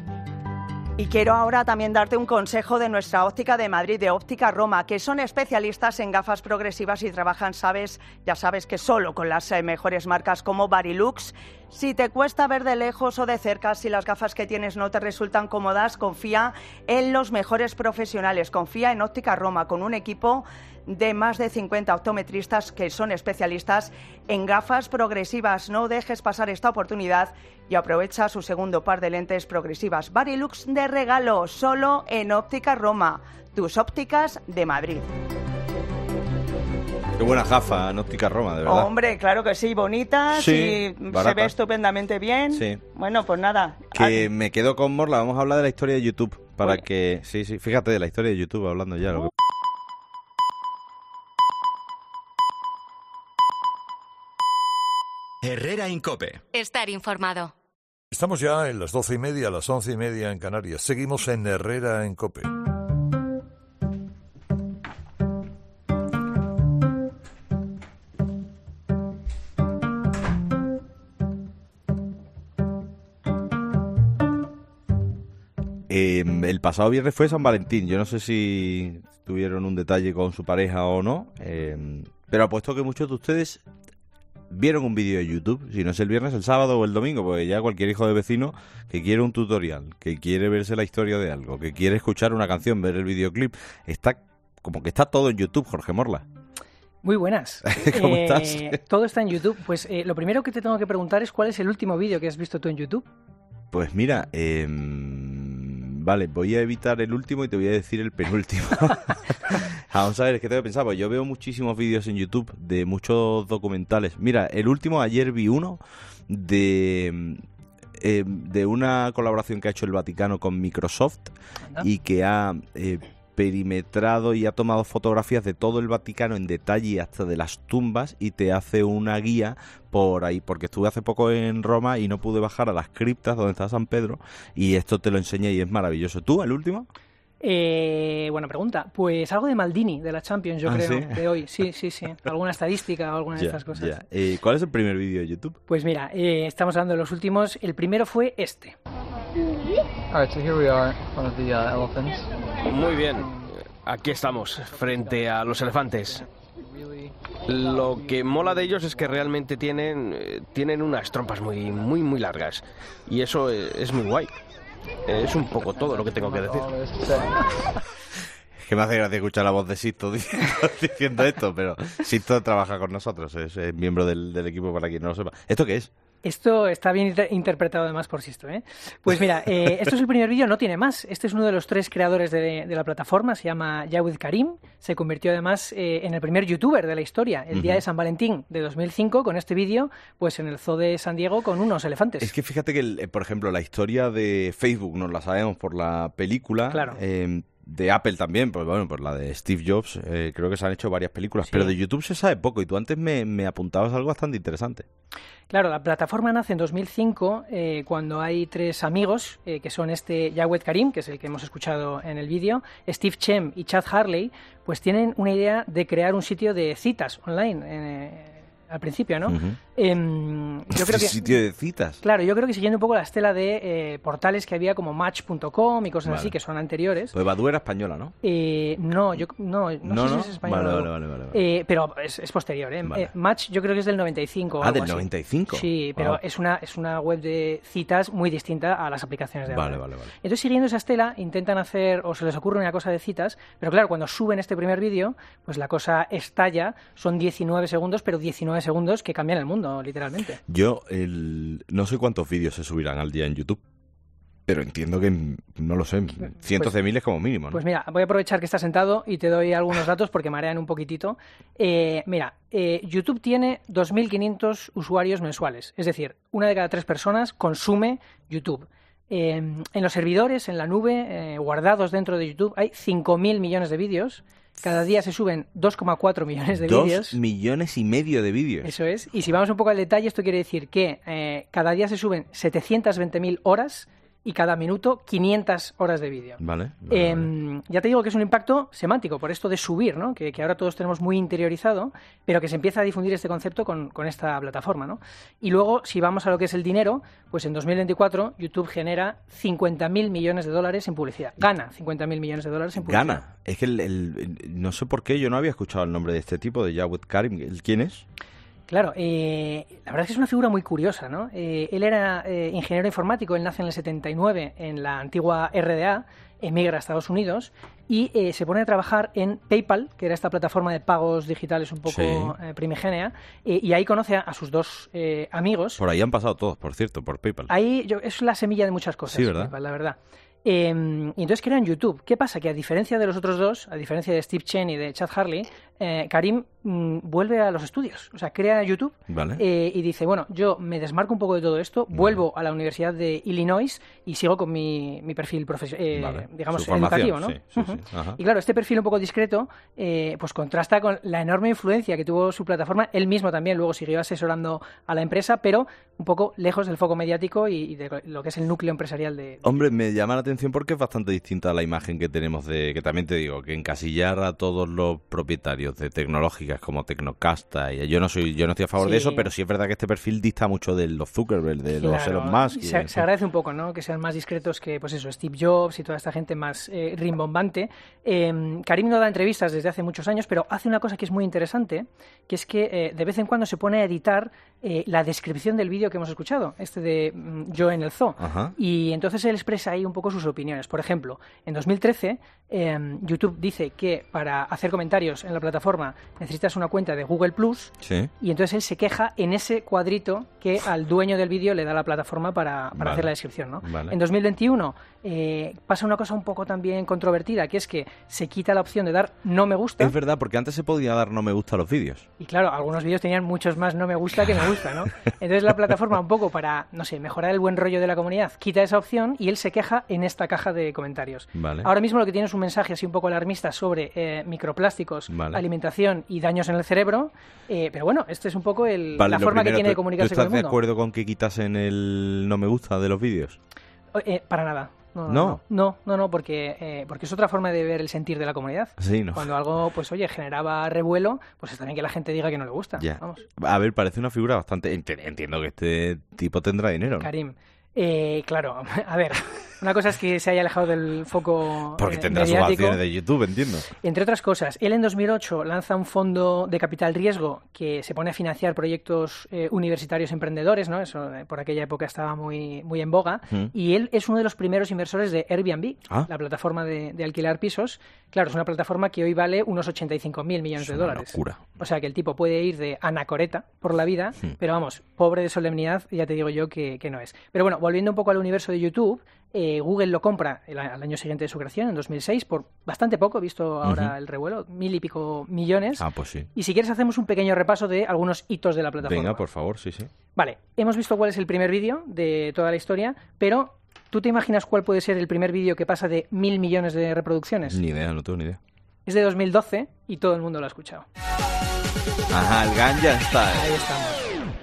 Y quiero ahora también darte un consejo de nuestra óptica de Madrid, de Óptica Roma, que son especialistas en gafas progresivas y trabajan, ya sabes que solo con las mejores marcas como Varilux. Si te cuesta ver de lejos o de cerca, si las gafas que tienes no te resultan cómodas, confía en los mejores profesionales. Confía en Óptica Roma, con un equipo de más de 50 optometristas que son especialistas en gafas progresivas. No dejes pasar esta oportunidad y aprovecha su segundo par de lentes progresivas Varilux de regalo, solo en Óptica Roma, tus ópticas de Madrid. Qué buena gafa en Óptica Roma, de verdad. Hombre, claro que sí, bonitas, sí, y barata. Se ve estupendamente bien. Sí. Bueno, pues nada. Que me quedo con Morla, vamos a hablar de la historia de YouTube. Para que... Sí, fíjate de la historia de YouTube, hablando ya. Herrera en COPE. Estar informado. Estamos ya en las 12:30, las 11:30 en Canarias. Seguimos en Herrera en COPE. El pasado viernes fue San Valentín. Yo no sé si tuvieron un detalle con su pareja o no, pero apuesto que muchos de ustedes vieron un vídeo de YouTube, si no es el viernes, el sábado o el domingo, porque ya cualquier hijo de vecino que quiere un tutorial, que quiere verse la historia de algo, que quiere escuchar una canción, ver el videoclip, está como que está todo en YouTube, Jorge Morla. Muy buenas. ¿Cómo estás? Todo está en YouTube. Pues lo primero que te tengo que preguntar es ¿cuál es el último vídeo que has visto tú en YouTube? Pues mira, vale, voy a evitar el último y te voy a decir el penúltimo. Vamos a ver, es que tengo que pensar, pues yo veo muchísimos vídeos en YouTube de muchos documentales. Mira, el último, ayer vi uno de una colaboración que ha hecho el Vaticano con Microsoft. ¿Anda? Y que ha perimetrado y ha tomado fotografías de todo el Vaticano en detalle hasta de las tumbas y te hace una guía por ahí, porque estuve hace poco en Roma y no pude bajar a las criptas donde está San Pedro y esto te lo enseña y es maravilloso. ¿Tú, el último? Buena pregunta. Pues algo de Maldini, de la Champions, yo creo, ¿sí? De hoy. Sí. Alguna estadística o alguna de estas cosas. ¿Cuál es el primer vídeo de YouTube? Pues mira, estamos hablando de los últimos. El primero fue este. Alright, so here we are, one of the elephants. Muy bien, aquí estamos, frente a los elefantes. Lo que mola de ellos es que realmente tienen unas trompas muy largas. Y eso es muy guay. Es un poco todo lo que tengo que decir. Es que me hace gracia escuchar la voz de Sisto diciendo esto, pero Sisto trabaja con nosotros, es miembro del equipo para quien no lo sepa. ¿Esto qué es? Esto está bien interpretado además por Sisto, ¿eh? Pues mira, esto es el primer vídeo, no tiene más. Este es uno de los 3 creadores de la plataforma, se llama Jawed Karim. Se convirtió además en el primer youtuber de la historia, el día de San Valentín de 2005, con este vídeo, pues en el zoo de San Diego con unos elefantes. Es que fíjate que, por ejemplo, la historia de Facebook nos la sabemos por la película. Claro. De Apple también, pues bueno, por la de Steve Jobs, creo que se han hecho varias películas, sí. Pero de YouTube se sabe poco y tú antes me apuntabas algo bastante interesante. Claro, la plataforma nace en 2005 cuando hay 3 amigos, que son Jawed Karim, que es el que hemos escuchado en el vídeo, Steve Chen y Chad Hurley, pues tienen una idea de crear un sitio de citas online al principio, ¿no? Yo creo que sitio de citas. Claro, yo creo que siguiendo un poco la estela de portales que había como Match.com y cosas así que son anteriores. Pues Badoo era española, ¿no? No sé si es española. Vale. Pero es posterior, ¿eh? Vale. Match yo creo que es del 95. Ah, del 95. Sí, pero es una web de citas muy distinta a las aplicaciones de ahora. Vale. Entonces, siguiendo esa estela, intentan hacer, o se les ocurre una cosa de citas, pero claro, cuando suben este primer vídeo, pues la cosa estalla, son 19 segundos, pero 19 segundos que cambian el mundo, literalmente. Yo no sé cuántos vídeos se subirán al día en YouTube, pero entiendo que, no lo sé, cientos de miles como mínimo, ¿no? Pues mira, voy a aprovechar que estás sentado y te doy algunos datos porque marean un poquitito. YouTube tiene 2.500 usuarios mensuales, es decir, 1 de cada 3 personas consume YouTube. En los servidores, en la nube, guardados dentro de YouTube, hay 5.000 millones de vídeos. Cada día se suben 2,4 millones de vídeos. 2,5 millones de vídeos. Eso es. Y si vamos un poco al detalle, esto quiere decir que cada día se suben 720.000 horas y cada minuto 500 horas de vídeo. Vale. Ya te digo que es un impacto semántico, por esto de subir, ¿no? Que ahora todos tenemos muy interiorizado, pero que se empieza a difundir este concepto con esta plataforma, ¿no? Y luego, si vamos a lo que es el dinero, pues en 2024 YouTube genera 50.000 millones de dólares en publicidad. Gana 50.000 millones de dólares en publicidad. Gana. Es que no sé por qué yo no había escuchado el nombre de este tipo, de Jawed Karim. ¿Quién es? Claro, la verdad es que es una figura muy curiosa, ¿no? Él era ingeniero informático, él nace en el 79 en la antigua RDA, emigra a Estados Unidos y se pone a trabajar en PayPal, que era esta plataforma de pagos digitales un poco primigenia, y ahí conoce a sus dos amigos. Por ahí han pasado todos, por cierto, por PayPal. Ahí es la semilla de muchas cosas, sí, ¿verdad? PayPal, la verdad. Y entonces crean YouTube. ¿Qué pasa? Que a diferencia de los otros dos, a diferencia de Steve Chen y de Chad Hurley, Karim vuelve a los estudios. O sea, crea YouTube y dice, bueno, yo me desmarco un poco de todo esto, vuelvo a la Universidad de Illinois y sigo con mi perfil digamos, educativo, ¿no? Sí. Y claro, este perfil un poco discreto pues contrasta con la enorme influencia que tuvo su plataforma. Él mismo también luego siguió asesorando a la empresa, pero un poco lejos del foco mediático y de lo que es el núcleo empresarial de... Hombre, me llama la atención porque es bastante distinta a la imagen que tenemos que también te digo, que encasillar a todos los propietarios de tecnológicas como Tecnocasta, y yo no estoy a favor de eso, pero sí es verdad que este perfil dista mucho de los Zuckerberg, de los Elon Musk. Se agradece un poco, ¿no? Que sean más discretos que, pues eso, Steve Jobs y toda esta gente más rimbombante. Karim no da entrevistas desde hace muchos años, pero hace una cosa que es muy interesante, que es que de vez en cuando se pone a editar la descripción del vídeo que hemos escuchado, de Yo en el Zoo. Y entonces él expresa ahí un poco sus opiniones. Por ejemplo, en 2013 YouTube dice que para hacer comentarios en la plataforma necesitas una cuenta de Google Plus, y entonces él se queja en ese cuadrito que al dueño del vídeo le da la plataforma para hacer la descripción, ¿no? En 2021 pasa una cosa un poco también controvertida, que es que se quita la opción de dar no me gusta. Es verdad, porque antes se podía dar no me gusta a los vídeos. Y claro, algunos vídeos tenían muchos más no me gusta que me gusta, ¿no? Entonces la plataforma, un poco para, no sé, mejorar el buen rollo de la comunidad, quita esa opción y él se queja en esta caja de comentarios. Ahora mismo lo que tiene es un mensaje así un poco alarmista sobre microplásticos, alimentación y daños en el cerebro, pero bueno, este es un poco la forma que tiene de comunicarse con el mundo. ¿Estás de acuerdo con que quitasen el no me gusta de los vídeos? Para nada. No, porque es otra forma de ver el sentir de la comunidad. Sí, no. Cuando algo, pues oye, generaba revuelo, pues está bien que la gente diga que no le gusta. Ya. Vamos. A ver, parece una figura bastante... Entiendo que este tipo tendrá dinero, ¿no? Karim. Claro, a ver, una cosa es que se haya alejado del foco porque tendrá mediático. Sus acciones de YouTube, entiendo. Entre otras cosas, él en 2008 lanza un fondo de capital riesgo que se pone a financiar proyectos universitarios emprendedores, ¿no? Eso por aquella época estaba muy en boga. Y él es uno de los primeros inversores de Airbnb, la plataforma de alquilar pisos. Claro, es una plataforma que hoy vale unos 85.000 millones de dólares. Locura. O sea que el tipo puede ir de anacoreta por la vida, pero vamos, pobre de solemnidad, ya te digo yo que no es. Pero bueno, volviendo un poco al universo de YouTube, Google lo compra al año siguiente de su creación, en 2006, por bastante poco, visto ahora el revuelo, 1.000 y pico millones. Pues sí. Y si quieres hacemos un pequeño repaso de algunos hitos de la plataforma. Venga, por favor, sí. Vale, hemos visto cuál es el primer vídeo de toda la historia, pero ¿tú te imaginas cuál puede ser el primer vídeo que pasa de 1.000 millones de reproducciones? Ni idea, no tengo ni idea. Es de 2012 y todo el mundo lo ha escuchado. Ajá, el Gangnam Style. Ahí estamos.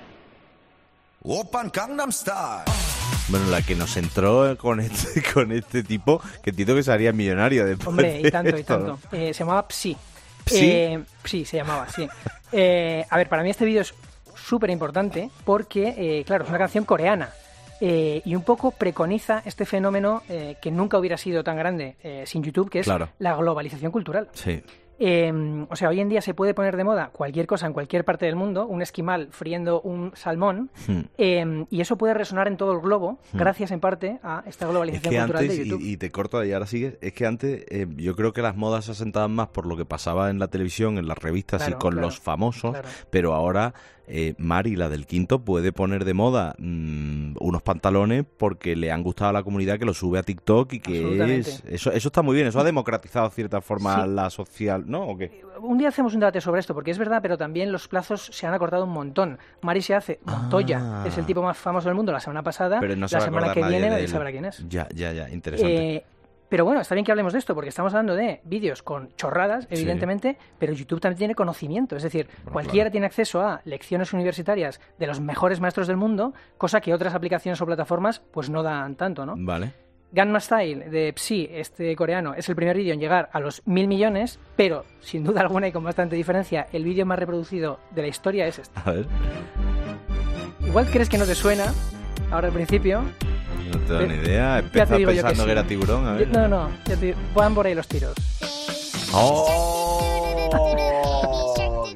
Open Gangnam Style. Bueno, la que nos entró con este tipo, que entiendo que se haría millonario después. Hombre, de y tanto. esto. Se llamaba Psy. ¿Psy? Sí, se llamaba, sí. A ver, para mí este vídeo es súper importante porque, claro, es una canción coreana. Y un poco preconiza este fenómeno que nunca hubiera sido tan grande sin YouTube, que es la globalización cultural. Sí. O sea, hoy en día se puede poner de moda cualquier cosa en cualquier parte del mundo, un esquimal friendo un salmón, y eso puede resonar en todo el globo, gracias en parte a esta globalización cultural antes, de YouTube. Y te corto ahí, ahora sigues, es que antes yo creo que las modas se asentaban más por lo que pasaba en la televisión, en las revistas y con los famosos, pero ahora Mari, la del Quinto, puede poner de moda unos pantalones porque le han gustado a la comunidad, que lo sube a TikTok y que eso está muy bien, eso ha democratizado de cierta forma la social, ¿no? ¿O qué? Un día hacemos un debate sobre esto, porque es verdad, pero también los plazos se han acortado un montón. Mari se hace, Montoya es el tipo más famoso del mundo la semana pasada, pero no la semana que viene nadie sabrá quién es. Ya, interesante. Pero bueno, está bien que hablemos de esto, porque estamos hablando de vídeos con chorradas, evidentemente, pero YouTube también tiene conocimiento. Es decir, cualquiera tiene acceso a lecciones universitarias de los mejores maestros del mundo, cosa que otras aplicaciones o plataformas pues no dan tanto, ¿no? Vale. Gangnam Style de Psy, este coreano, es el primer vídeo en llegar a los 1.000 millones, pero sin duda alguna y con bastante diferencia, el vídeo más reproducido de la historia es este. A ver. Igual crees que no te suena ahora al principio. No tengo ni idea. Empezaba pensando que era Tiburón. A ver. No. Van por ahí los tiros. ¡Oh!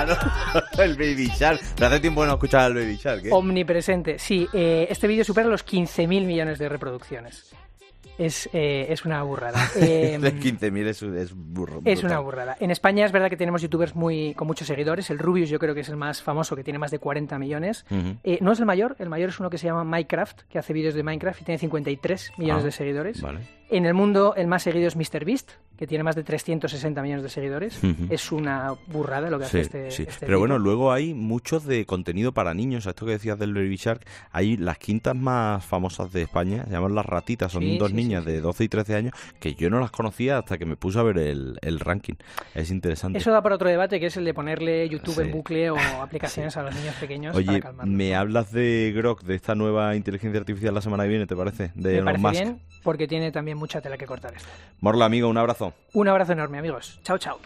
Claro, el Baby Shark. Pero hace tiempo que no escuchaba el Baby Shark, ¿eh? Omnipresente, sí. Este vídeo supera los 15.000 millones de reproducciones. Es una burrada. 15.000 es burro. Es una burrada. En España es verdad que tenemos youtubers con muchos seguidores. El Rubius yo creo que es el más famoso, que tiene más de 40 millones. No es el mayor es uno que se llama Minecraft, que hace vídeos de Minecraft y tiene 53 millones de seguidores. Vale. En el mundo el más seguido es MrBeast, que tiene más de 360 millones de seguidores. Es una burrada lo que hace este Pero vídeo. bueno, luego hay muchos de contenido para niños. Esto que decías del Baby Shark, hay las quintas más famosas de España, se llaman Las Ratitas, son dos niñas de 12 y 13 años que yo no las conocía hasta que me puse a ver el ranking. Es interesante. Eso da para otro debate, que es el de ponerle YouTube en bucle o aplicaciones a los niños pequeños. Oye, para calmarlos. me hablas de Grok, de esta nueva inteligencia artificial la semana que viene, ¿te parece? De Me Elon parece Musk. bien, porque tiene también mucha tela que cortar esto. Morla, amigo, un abrazo. Un abrazo enorme, amigos. Chao, chao.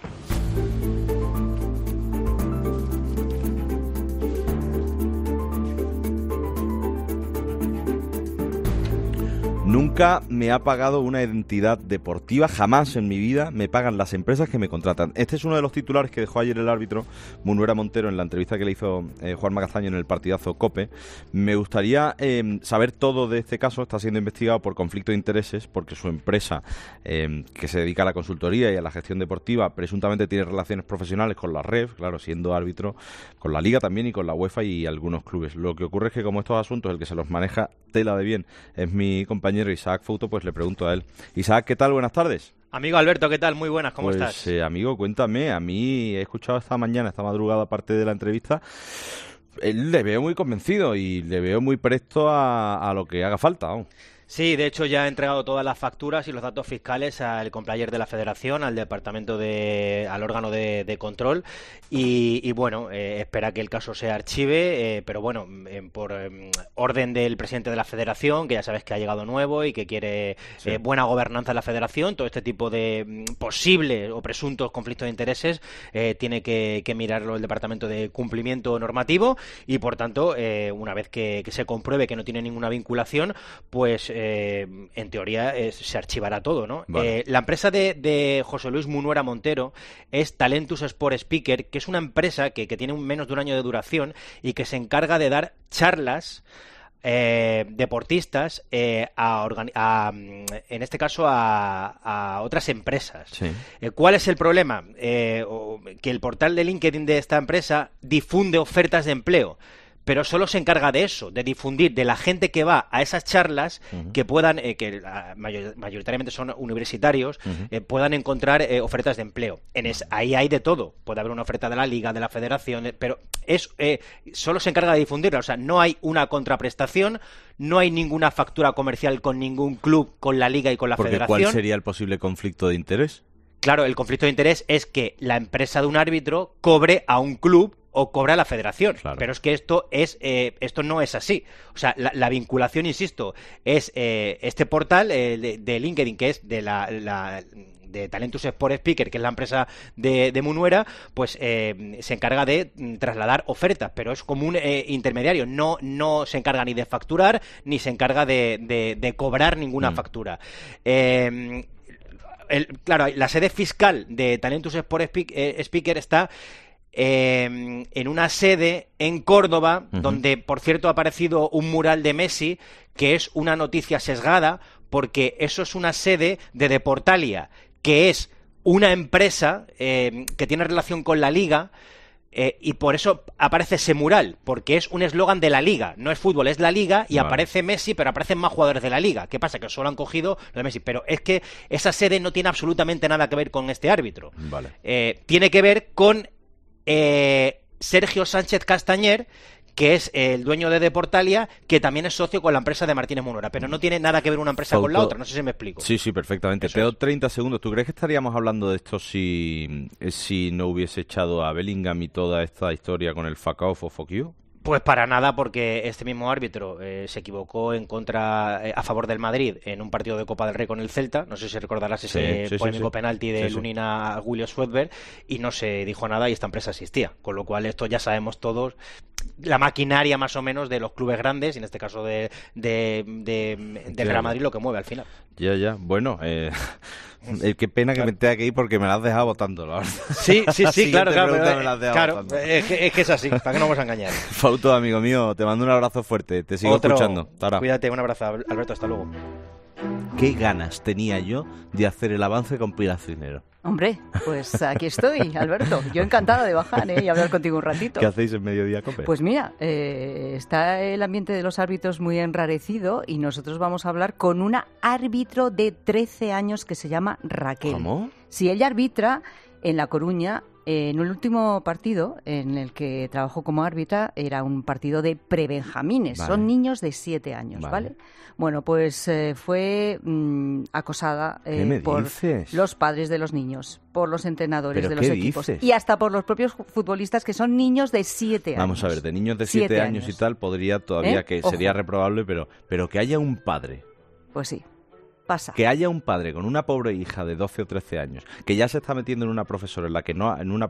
Nunca me ha pagado una identidad deportiva, jamás en mi vida me pagan las empresas que me contratan. Este es uno de los titulares que dejó ayer el árbitro Munuera Montero en la entrevista que le hizo Juanma Castaño en el partidazo COPE. Me gustaría saber todo de este caso. Está siendo investigado por conflicto de intereses porque su empresa, que se dedica a la consultoría y a la gestión deportiva, presuntamente tiene relaciones profesionales con la REF, claro, siendo árbitro, con la Liga también y con la UEFA y algunos clubes. Lo que ocurre es que como estos asuntos el que se los maneja tela de bien es mi compañero Isaac Fouto, pues le pregunto a él. Isaac, ¿qué tal? Buenas tardes. Amigo Alberto, ¿qué tal? Muy buenas, ¿cómo estás? Amigo, cuéntame, a mí he escuchado esta madrugada, parte de la entrevista, le veo muy convencido y le veo muy presto a lo que haga falta, ¿no? Sí, de hecho ya ha entregado todas las facturas y los datos fiscales al complayer de la Federación, al al órgano de control y bueno, espera que el caso se archive, pero bueno, por orden del presidente de la Federación, que ya sabes que ha llegado nuevo y que quiere buena gobernanza en la Federación, todo este tipo de posibles o presuntos conflictos de intereses tiene que mirarlo el Departamento de Cumplimiento Normativo y por tanto, una vez que se compruebe que no tiene ninguna vinculación, pues en teoría se archivará todo, ¿no? Vale. La empresa de José Luis Munuera Montero es Talentus Sport Speaker, que es una empresa que tiene menos de un año de duración y que se encarga de dar charlas deportistas en este caso a otras empresas. Sí. ¿Cuál es el problema? Que el portal de LinkedIn de esta empresa difunde ofertas de empleo, pero solo se encarga de eso, de difundir de la gente que va a esas charlas, que puedan, que mayoritariamente son universitarios, puedan encontrar ofertas de empleo. Ahí hay de todo. Puede haber una oferta de la Liga, de la Federación, pero solo se encarga de difundirla. O sea, no hay una contraprestación, no hay ninguna factura comercial con ningún club, con la Liga y con la Federación. ¿Cuál sería el posible conflicto de interés? Claro, el conflicto de interés es que la empresa de un árbitro cobre a un club o cobra a la Federación. Claro. Pero es que esto no es así. O sea, la vinculación, insisto, es este portal de LinkedIn, que es de Talentus Sport Speaker, que es la empresa de Munuera, pues se encarga de trasladar ofertas, pero es como un intermediario, no se encarga ni de facturar, ni se encarga de cobrar ninguna factura. Claro, la sede fiscal de Talentus Sport Speaker está en una sede en Córdoba, donde, por cierto, ha aparecido un mural de Messi, que es una noticia sesgada, porque eso es una sede de Deportalia, que es una empresa que tiene relación con la Liga, y por eso aparece ese mural, porque es un eslogan de la Liga, no es fútbol, es la Liga, y aparece Messi, pero aparecen más jugadores de la Liga. ¿Qué pasa? Que solo han cogido lo de Messi, pero es que esa sede no tiene absolutamente nada que ver con este árbitro. Vale. Tiene que ver con Sergio Sánchez Castañer, que es el dueño de Deportalia, que también es socio con la empresa de Martínez Munuera, pero no tiene nada que ver una empresa con la otra, no sé si me explico. Sí, perfectamente. Te doy 30 segundos. ¿Tú crees que estaríamos hablando de esto si no hubiese echado a Bellingham y toda esta historia con el fuck off o fuck you? Pues para nada, porque este mismo árbitro se equivocó a favor del Madrid en un partido de Copa del Rey con el Celta. No sé si recordarás ese polémico penalti de Lunina a William Swedberg, y no se dijo nada y esta empresa existía. Con lo cual esto ya sabemos todos, la maquinaria más o menos de los clubes grandes, y en este caso del Real Madrid, lo que mueve al final. Ya. Bueno, qué pena que me tenga que ir porque me la has dejado votando, la verdad. Sí, claro. Claro, es que es así, ¿para qué nos vamos a engañar? Fauto, amigo mío, te mando un abrazo fuerte, te sigo escuchando. Tara. Cuídate, un abrazo, Alberto, hasta luego. Qué ganas tenía yo de hacer el avance con Pilar Cisneros. Hombre, pues aquí estoy, Alberto. Yo encantada de bajar y hablar contigo un ratito. ¿Qué hacéis en Mediodía Cope? Pues mira, está el ambiente de los árbitros muy enrarecido y nosotros vamos a hablar con una árbitro de 13 años que se llama Raquel. ¿Cómo? Sí, ella arbitra en La Coruña. En el último partido en el que trabajó como árbitra era un partido de prebenjamines, son niños de 7 años, ¿vale? Bueno, pues fue acosada por los padres de los niños, por los entrenadores de los equipos y hasta por los propios futbolistas que son niños de 7 años. Vamos a ver, de niños de 7 años y tal podría todavía que sería reprobable, pero que haya un padre. Pues sí. Pasa. Que haya un padre con una pobre hija de 12 o 13 años que ya se está metiendo en una profesión en la que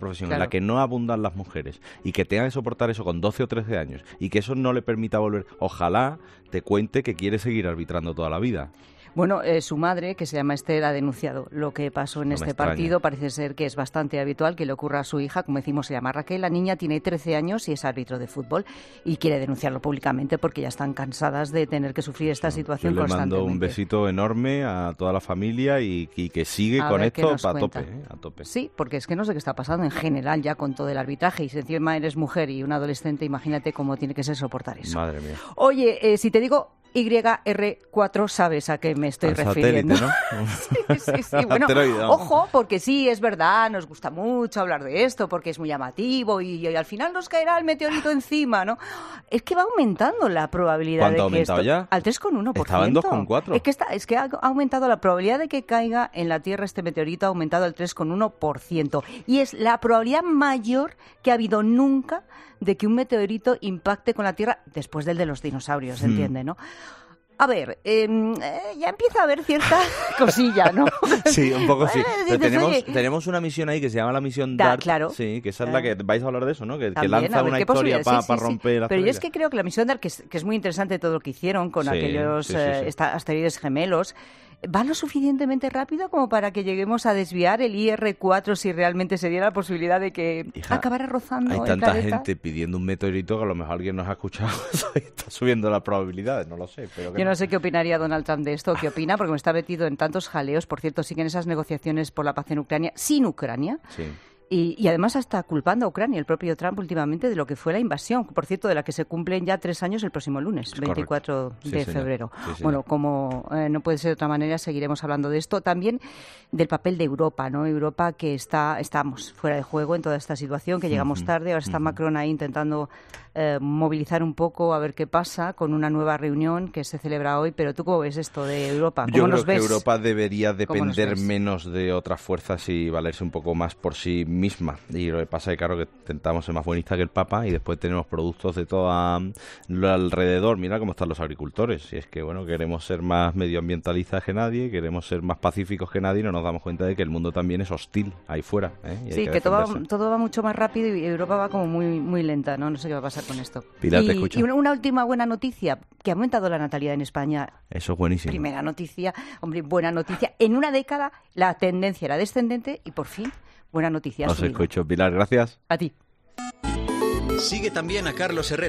no abundan las mujeres y que tenga que soportar eso con 12 o 13 años y que eso no le permita volver. Ojalá te cuente que quiere seguir arbitrando toda la vida. Bueno, su madre, que se llama Esther, ha denunciado lo que pasó en este partido. Parece ser que es bastante habitual que le ocurra a su hija, como decimos, se llama Raquel. La niña tiene 13 años y es árbitro de fútbol y quiere denunciarlo públicamente porque ya están cansadas de tener que sufrir esta situación constantemente. Yo le mando un besito enorme a toda la familia y que sigue con esto a tope. Sí, porque es que no sé qué está pasando en general ya con todo el arbitraje y si encima eres mujer y un adolescente, imagínate cómo tiene que ser soportar eso. Madre mía. Oye, si te digo YR4, sabes a qué me estoy refiriendo. Satélite, ¿no? Sí. Bueno, ojo, porque sí, es verdad, nos gusta mucho hablar de esto, porque es muy llamativo y al final nos caerá el meteorito encima, ¿no? Es que va aumentando la probabilidad de que ¿Cuánto ha aumentado ya? Al 3,1%. Estaba en 2,4%. Es que ha aumentado la probabilidad de que caiga en la Tierra este meteorito, ha aumentado al 3,1%. Y es la probabilidad mayor que ha habido nunca de que un meteorito impacte con la Tierra después del de los dinosaurios, ¿entiende, no? A ver, ya empieza a haber cierta cosilla, ¿no? Sí, un poco sí. Pero tenemos una misión ahí que se llama la misión DART. Claro. Sí, que esa es la que vais a hablar de eso, ¿no? Que También, lanza una historia para romper la Pero yo es que creo que la misión DART, que es muy interesante todo lo que hicieron con aquellos asteroides gemelos, va lo suficientemente rápido como para que lleguemos a desviar el IR4 si realmente se diera la posibilidad de que acabara rozando el planeta. Hay tanta gente pidiendo un meteorito que a lo mejor alguien nos ha escuchado y está subiendo las probabilidades, no lo sé. Pero yo no sé qué opinaría Donald Trump de esto, qué opina, porque me está metido en tantos jaleos. Por cierto, siguen esas negociaciones por la paz en Ucrania, sin Ucrania. Sí. Y además está culpando a Ucrania, el propio Trump, últimamente, de lo que fue la invasión, por cierto, de la que se cumplen ya 3 años el próximo lunes, 24 de febrero. Sí, bueno, como no puede ser de otra manera, seguiremos hablando de esto. También del papel de Europa, ¿no? Europa que estamos fuera de juego en toda esta situación, que llegamos tarde. Ahora está Macron ahí intentando movilizar un poco a ver qué pasa con una nueva reunión que se celebra hoy. Pero ¿tú cómo ves esto de Europa? ¿Cómo nos ves? Yo creo que Europa debería depender menos de otras fuerzas y valerse un poco más por sí misma. Y lo que pasa es que, claro, que intentamos ser más buenistas que el Papa y después tenemos productos de todo alrededor. Mira cómo están los agricultores. Y es que, bueno, queremos ser más medioambientalistas que nadie, queremos ser más pacíficos que nadie y no nos damos cuenta de que el mundo también es hostil ahí fuera. Y sí, que todo va mucho más rápido y Europa va como muy lenta, ¿no? No sé qué va a pasar con esto. Pilar, te escucho. Y una última buena noticia, que ha aumentado la natalidad en España. Eso es buenísimo. Primera noticia, hombre, buena noticia. En una década la tendencia era descendente y por fin, buena noticia. Os escucho, Pilar, gracias. A ti. Sigue también a Carlos Herrera